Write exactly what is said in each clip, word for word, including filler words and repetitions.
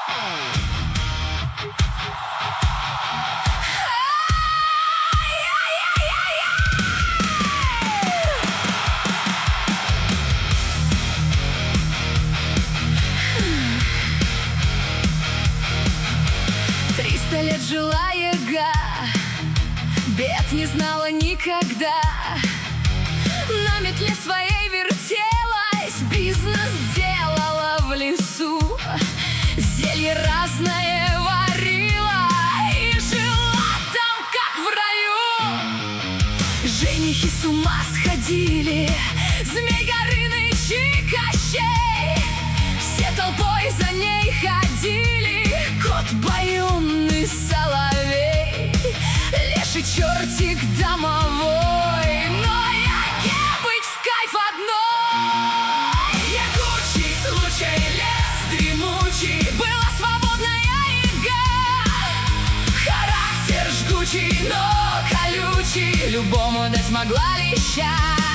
Триста лет жила яга, бед не знала никогда. На метле своей вертелась, бизнес делала в лесу, зелье разное варила и жила там, как в раю. Женихи с ума сходили, Змей Горыныч и Кощей, все толпой за ней ходили. Кот Баюн и Соловей, леший чертик домовой, но яге быть в кайф одной. Ягучий случай, лес дремучий, была свободная яга. Характер жгучий, но колючий, любому дать могла леща.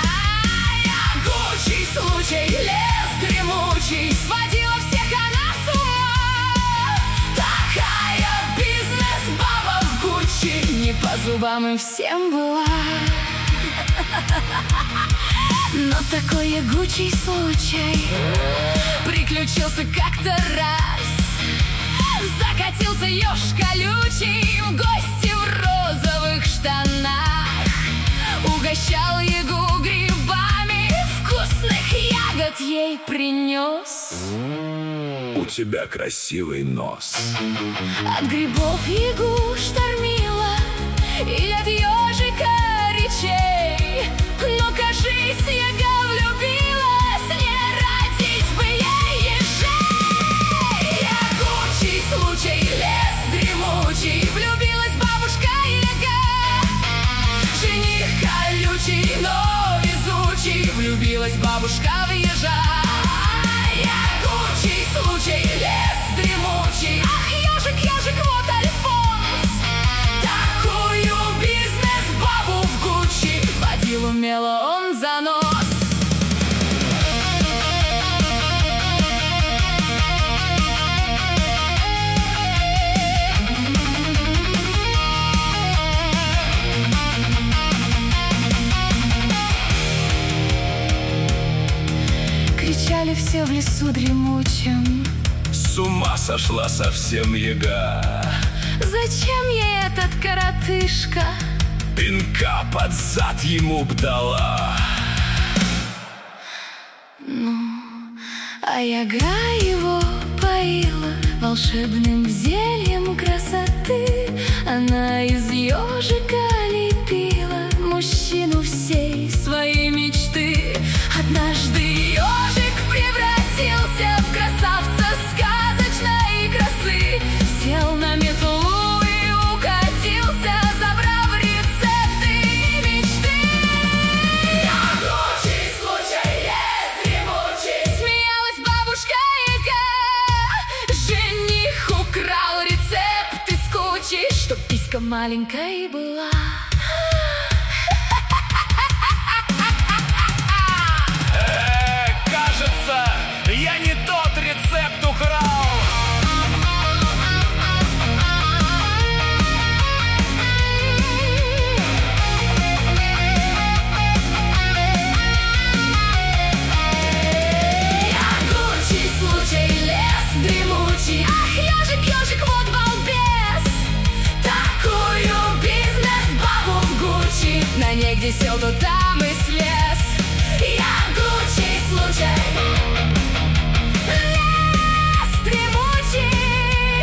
Ягучий случай, лес дремучий, сводила всех она с ума. Такая бизнес-баба в Гуччи, не по зубам им всем была. Но такой ягучий случай приключился как-то раз. Закатился еж колючий в гости в розовых штанах. Угощал ягу грибами, вкусных ягод ей принес. У тебя красивый нос. От грибов ягу штормила и от ежика речей. Но, кажись, яга влюбилась, не родить бы ей ежей. Ягучий случай, лес дремучий, влюбилась бабушка яга. Жених колючий, но везучий, влюбилась бабушка в ежа. Ягучий случай, лес дремучий, ах, ежик, ежик, вот Альфонс. Такую бизнес-бабу в Гуччи водил умело он за нос. Кричали все в лесу дремучем: С ума сошла совсем яга. зачем ей этот коротышка? Пинка под зад ему б дала. Ну, а яга его поила волшебным зельем красоты. Она из ежика лепила мужчину всей своей мечты. Однажды ежик превратился в красавца сказочной красы. Сел на метлу и укатился, забрав рецепты и мечты. Ягучий случай, лес дремучий, смеялась бабушка яга. Жених украл рецепт из кучи, чтоб писька маленькой была. Я не тот рецепт украл. Ягучий случай, лес дремучий, ах, ежик, ежик, вот балбес. Такую бизнес-бабу в Гуччи на ней где сел, то там и слез. Ягучий случай, лес дремучий.